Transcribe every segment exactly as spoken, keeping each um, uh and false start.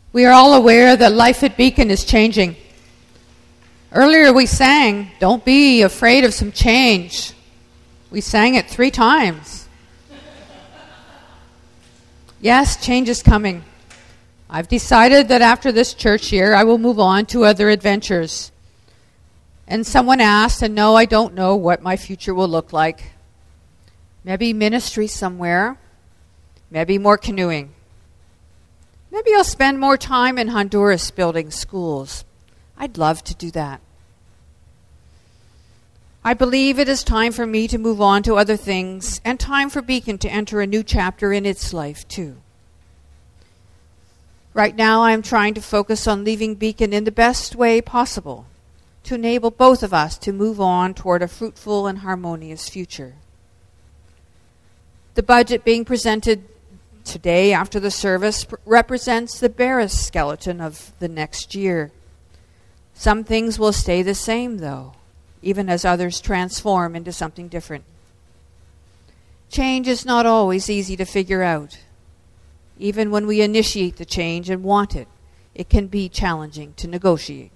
We are all aware that life at Beacon is changing. Earlier we sang, "Don't be afraid of some change." We sang it three times. Yes, change is coming. I've decided that after this church year, I will move on to other adventures. And someone asked, and no, I don't know what my future will look like. Maybe ministry somewhere. Maybe more canoeing. Maybe I'll spend more time in Honduras building schools. I'd love to do that. I believe it is time for me to move on to other things and time for Beacon to enter a new chapter in its life too. Right now I'm trying to focus on leaving Beacon in the best way possible to enable both of us to move on toward a fruitful and harmonious future. The budget being presented today after the service represents the barest skeleton of the next year. Some things will stay the same, though, even as others transform into something different. Change is not always easy to figure out. Even when we initiate the change and want it, it can be challenging to negotiate.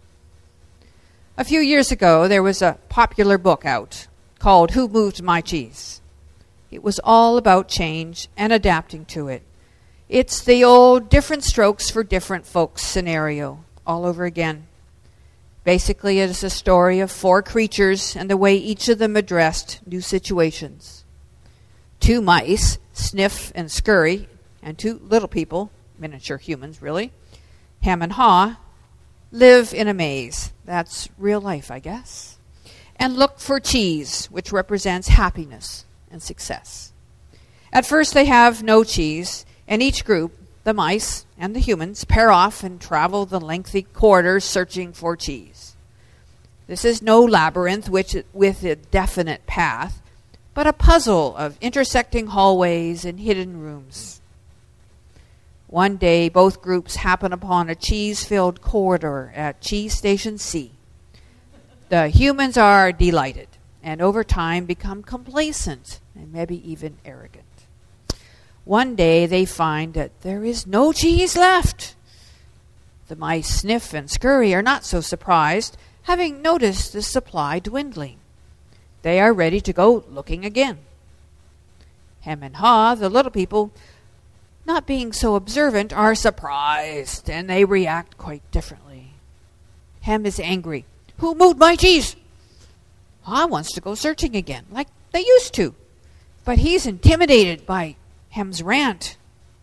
A few years ago, there was a popular book out called Who Moved My Cheese? It was all about change and adapting to it. It's the old different strokes for different folks scenario all over again. Basically, it is a story of four creatures and the way each of them addressed new situations. Two mice, Sniff and Scurry, and two little people, miniature humans really, Hem and Haw, live in a maze. That's real life, I guess. And look for cheese, which represents happiness and success. At first they have no cheese, and each group, the mice and the humans, pair off and travel the lengthy corridors searching for cheese. This is no labyrinth which, with a definite path, but a puzzle of intersecting hallways and hidden rooms. One day, both groups happen upon a cheese-filled corridor at Cheese Station C. The humans are delighted, and over time become complacent and maybe even arrogant. One day they find that there is no cheese left. The mice Sniff and Scurry are not so surprised, having noticed the supply dwindling. They are ready to go looking again. Hem and Haw, the little people, not being so observant, are surprised, and they react quite differently. Hem is angry. "Who moved my cheese?" Haw wants to go searching again, like they used to. But he's intimidated by Hem's rant.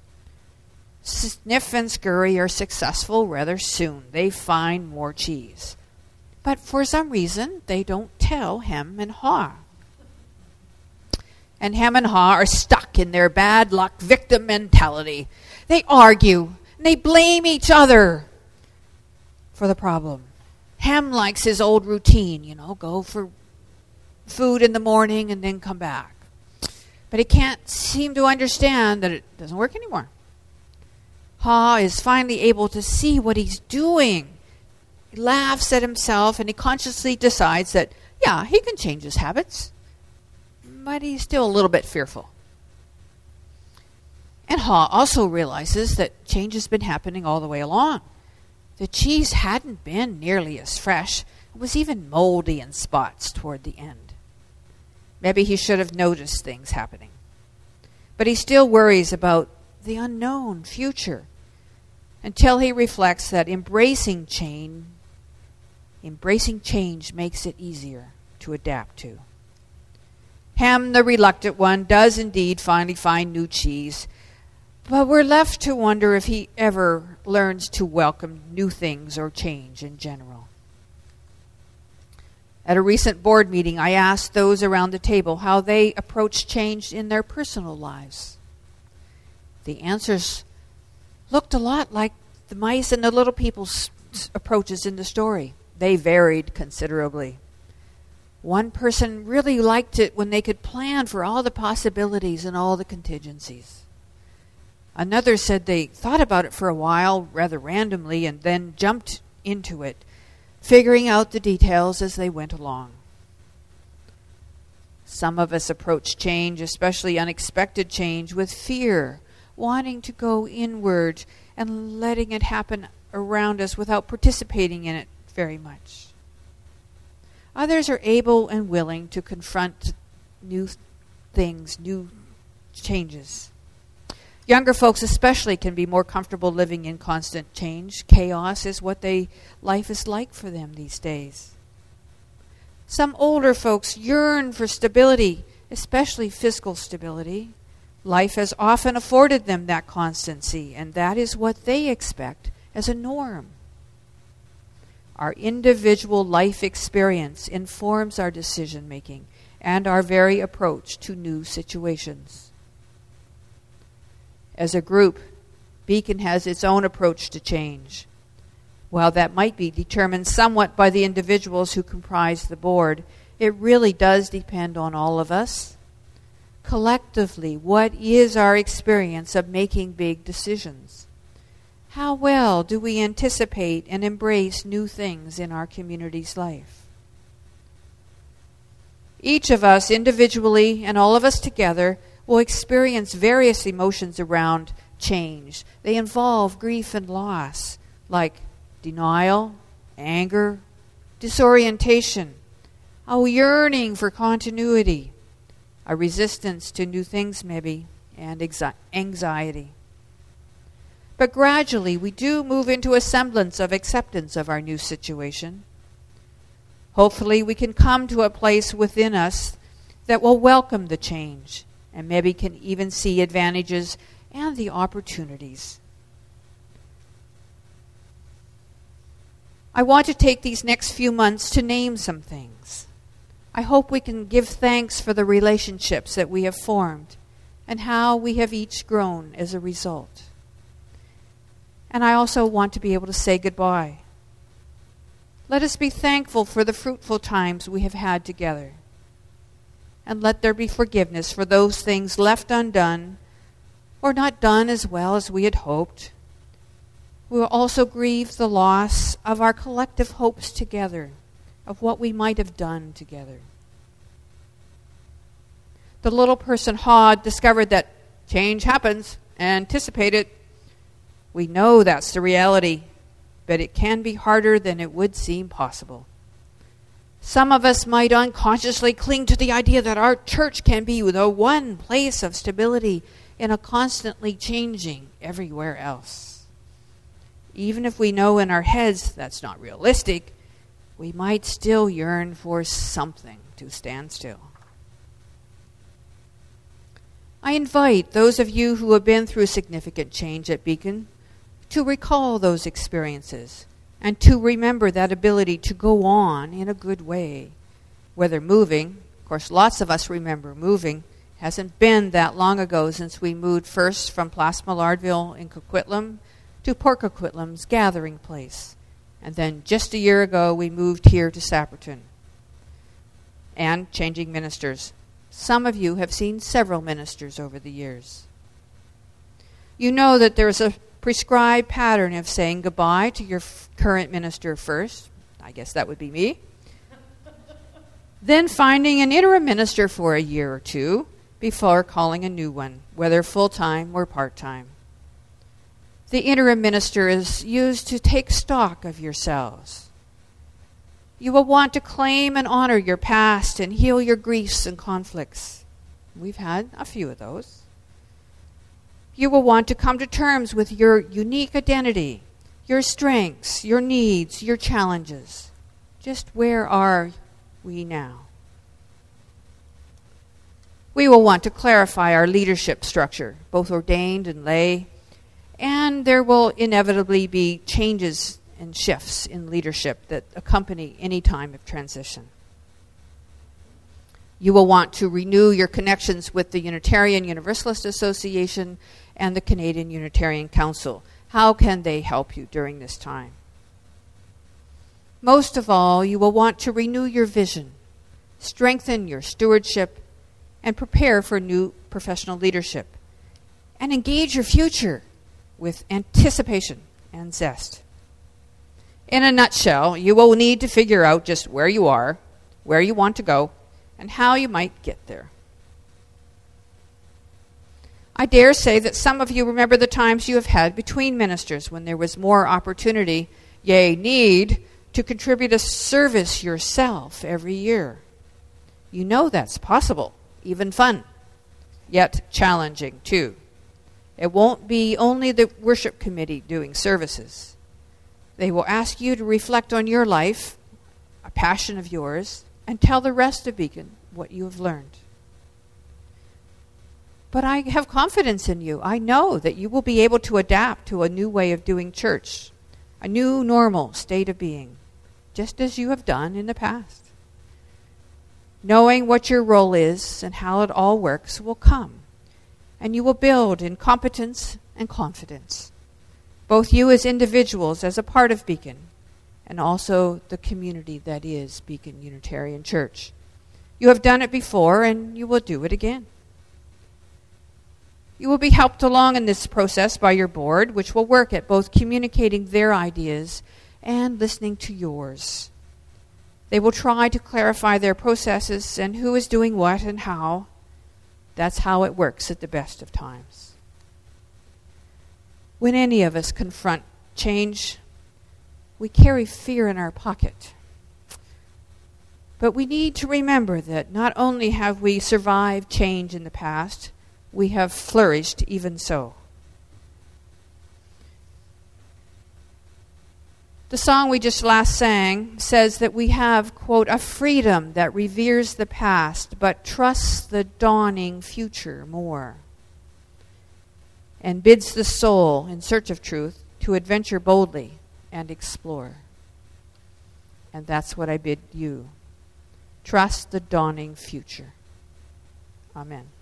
Sniff and Scurry are successful rather soon. They find more cheese. But for some reason, they don't tell Hem and Haw. And Hem and Haw are stuck in their bad luck victim mentality. They argue, and they blame each other for the problem. Hem likes his old routine, you know, go for food in the morning and then come back. But he can't seem to understand that it doesn't work anymore. Haw is finally able to see what he's doing. He laughs at himself and he consciously decides that, yeah, he can change his habits. But he's still a little bit fearful. And Haw also realizes that change has been happening all the way along. The cheese hadn't been nearly as fresh. It was even moldy in spots toward the end. Maybe he should have noticed things happening. But he still worries about the unknown future until he reflects that embracing change, embracing change makes it easier to adapt to. Hem, the reluctant one, does indeed finally find new cheese, but we're left to wonder if he ever learns to welcome new things or change in general. At a recent board meeting, I asked those around the table how they approach change in their personal lives. The answers looked a lot like the mice and the little people's approaches in the story. They varied considerably. One person really liked it when they could plan for all the possibilities and all the contingencies. Another said they thought about it for a while, rather randomly, and then jumped into it, figuring out the details as they went along. Some of us approach change, especially unexpected change, with fear, wanting to go inward and letting it happen around us without participating in it very much. Others are able and willing to confront new things, new changes. Younger folks especially can be more comfortable living in constant change. Chaos is what they life is like for them these days. Some older folks yearn for stability, especially fiscal stability. Life has often afforded them that constancy, and that is what they expect as a norm. Our individual life experience informs our decision making and our very approach to new situations. As a group, Beacon has its own approach to change. While that might be determined somewhat by the individuals who comprise the board, it really does depend on all of us. Collectively, what is our experience of making big decisions? How well do we anticipate and embrace new things in our community's life? Each of us individually and all of us together will experience various emotions around change. They involve grief and loss, like denial, anger, disorientation, a yearning for continuity, a resistance to new things maybe, and anxiety. But gradually we do move into a semblance of acceptance of our new situation. Hopefully we can come to a place within us that will welcome the change and maybe can even see advantages and the opportunities. I want to take these next few months to name some things. I hope we can give thanks for the relationships that we have formed and how we have each grown as a result. And I also want to be able to say goodbye. Let us be thankful for the fruitful times we have had together. And let there be forgiveness for those things left undone or not done as well as we had hoped. We will also grieve the loss of our collective hopes together, of what we might have done together. The little person Hod discovered that change happens. Anticipate it. We know that's the reality, but it can be harder than it would seem possible. Some of us might unconsciously cling to the idea that our church can be the one place of stability in a constantly changing everywhere else. Even if we know in our heads that's not realistic, we might still yearn for something to stand still. I invite those of you who have been through significant change at Beacon to recall those experiences and to remember that ability to go on in a good way, whether moving. Of course, lots of us remember moving. It hasn't been that long ago since we moved first from Place Millardville in Coquitlam to Port Coquitlam's gathering place. And then just a year ago, we moved here to Sapperton. And changing ministers. Some of you have seen several ministers over the years. You know that there's a prescribed pattern of saying goodbye to your f- current minister first. I guess that would be me. Then finding an interim minister for a year or two before calling a new one, whether full-time or part-time. The interim minister is used to take stock of yourselves. You will want to claim and honor your past and heal your griefs and conflicts. We've had a few of those. You will want to come to terms with your unique identity, your strengths, your needs, your challenges. Just where are we now? We will want to clarify our leadership structure, both ordained and lay, and there will inevitably be changes and shifts in leadership that accompany any time of transition. You will want to renew your connections with the Unitarian Universalist Association and the Canadian Unitarian Council. How can they help you during this time? Most of all, you will want to renew your vision, strengthen your stewardship, and prepare for new professional leadership, and engage your future with anticipation and zest. In a nutshell, you will need to figure out just where you are, where you want to go, and how you might get there. I dare say that some of you remember the times you have had between ministers when there was more opportunity, yea, need, to contribute a service yourself every year. You know that's possible, even fun, yet challenging too. It won't be only the worship committee doing services. They will ask you to reflect on your life, a passion of yours, and tell the rest of Beacon what you have learned. But I have confidence in you. I know that you will be able to adapt to a new way of doing church, a new normal state of being, just as you have done in the past. Knowing what your role is and how it all works will come, and you will build in competence and confidence, both you as individuals, as a part of Beacon, and also the community that is Beacon Unitarian Church. You have done it before, and you will do it again. You will be helped along in this process by your board, which will work at both communicating their ideas and listening to yours. They will try to clarify their processes and who is doing what and how. That's how it works at the best of times. When any of us confront change, we carry fear in our pocket. But we need to remember that not only have we survived change in the past, we have flourished even so. The song we just last sang says that we have, quote, a freedom that reveres the past but trusts the dawning future more, and bids the soul in search of truth to adventure boldly and explore. And that's what I bid you. Trust the dawning future. Amen.